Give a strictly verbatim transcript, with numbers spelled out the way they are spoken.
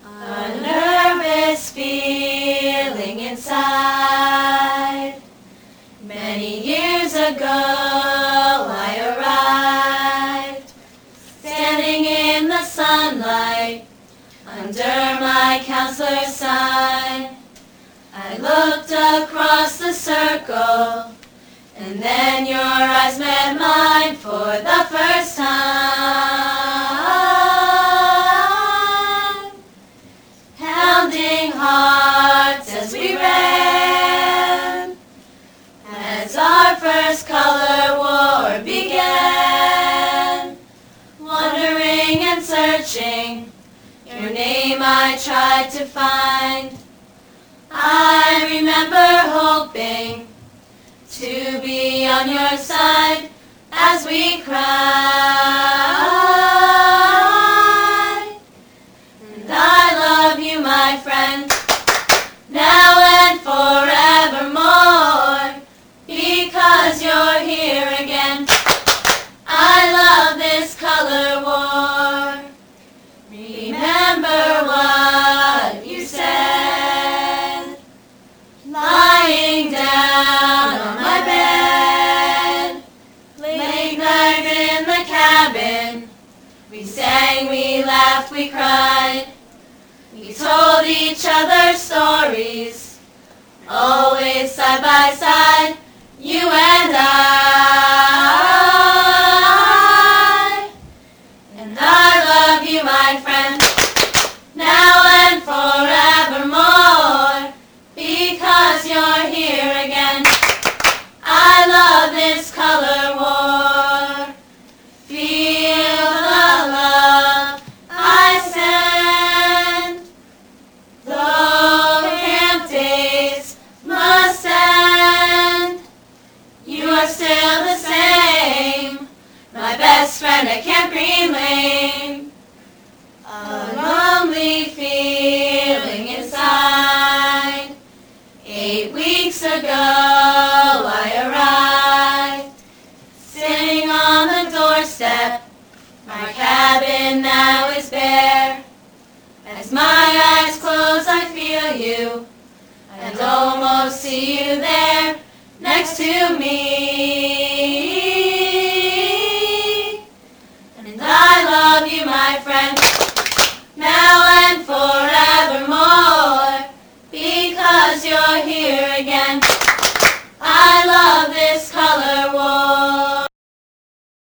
A nervous feeling inside. Many years ago I arrived, standing in the sunlight under my counselor's sign. I looked across the circle, and then your eyes met mine for the first time. Pounding hearts as we ran, as our first color war began. Wondering and searching, your name I tried to find. I remember hoping to be on your side as we cried. And I love you, my friend, now and forevermore, because you're here again. I love this color war. Remember what you said, lying down on my bed, late night in the cabin. We sang, we laughed, we cried. We told each other stories, always side by side, you and I. And I love you, my friend, now and forevermore, because you're here again. I love this color war. Feel the love I send. Though camp days must end, you are still the same, my best friend at Camp Green Lane. A lonely feeling inside. Eight weeks ago I arrived, sitting on the doorstep. My cabin now is bare. As my eyes close I feel you, and almost see you there next to me.